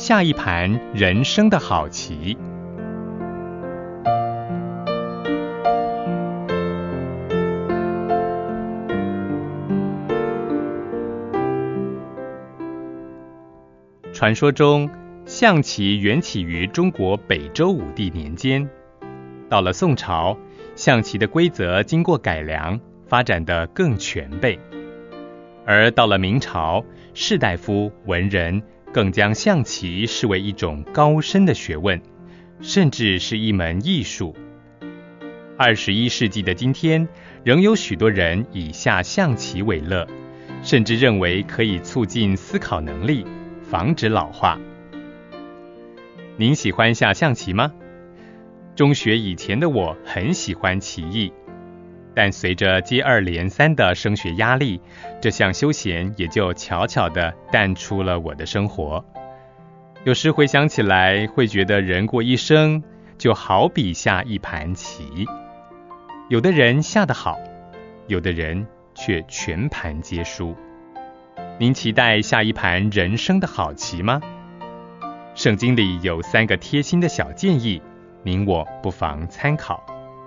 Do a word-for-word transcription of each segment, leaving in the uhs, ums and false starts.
下一盘人生的好棋。传说中，象棋源起于中国北周武帝年间。到了宋朝，象棋的规则经过改良，发展得更全备。而到了明朝，士大夫、文人更将象棋视为一种高深的学问，甚至是一门艺术。二十一世纪的今天，仍有许多人以下象棋为乐，甚至认为可以促进思考能力，防止老化。您喜欢下象棋吗？中学以前的我很喜欢棋艺，但随着接二连三的升学压力，这项休闲也就悄悄地淡出了我的生活。有时回想起来，会觉得人过一生就好比下一盘棋，有的人下得好，有的人却全盘皆输。您期待下一盘人生的好棋吗？圣经里有三个贴心的小建议，您我不妨参考。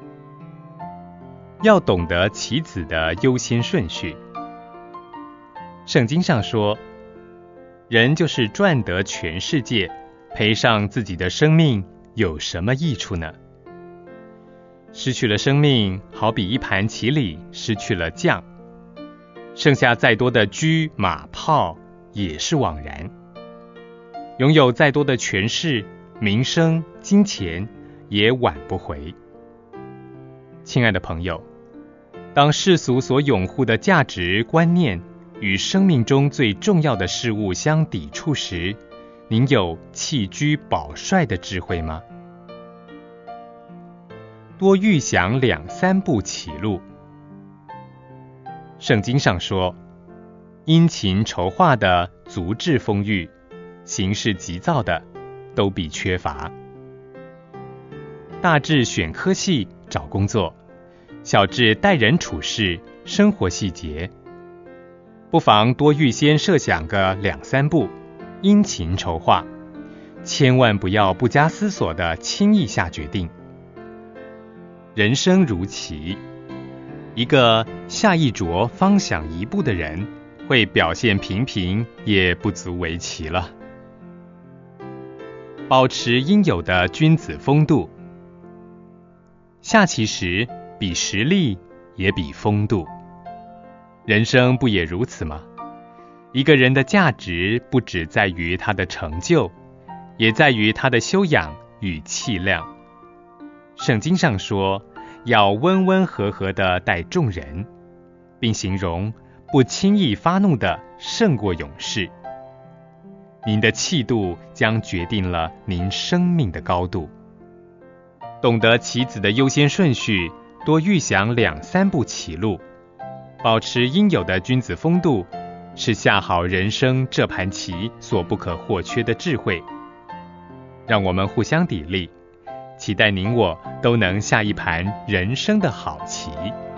要懂得棋子的优先顺序。圣经上说，人就是赚得全世界，赔上自己的生命，有什么益处呢？失去了生命，好比一盘棋里失去了将，剩下再多的车马炮也是枉然。拥有再多的权势、名声、金钱也挽不回。亲爱的朋友，当世俗所拥护的价值观念与生命中最重要的事物相抵触时，您有弃车保帅的智慧吗？多预想两三步棋路。圣经上说，殷勤筹划的足智丰裕，行事急躁的都必缺乏。大至选科系、找工作，小至待人处事、生活细节，不妨多预先设想个两三步，殷勤筹划，千万不要不加思索的轻易下决定。人生如棋，一个下一着方想一步的人，会表现平平也不足为奇了。保持应有的君子风度。下棋时，比实力也比风度。人生不也如此吗？一个人的价值不只在于他的成就，也在于他的修养与气量。圣经上说，要温温和和地待众人，并形容不轻易发怒的胜过勇士。您的气度将决定了您生命的高度。懂得棋子的优先顺序，多预想两三步棋路，保持应有的君子风度，是下好人生这盘棋所不可或缺的智慧。让我们互相砥砺，期待您我都能下一盘人生的好棋。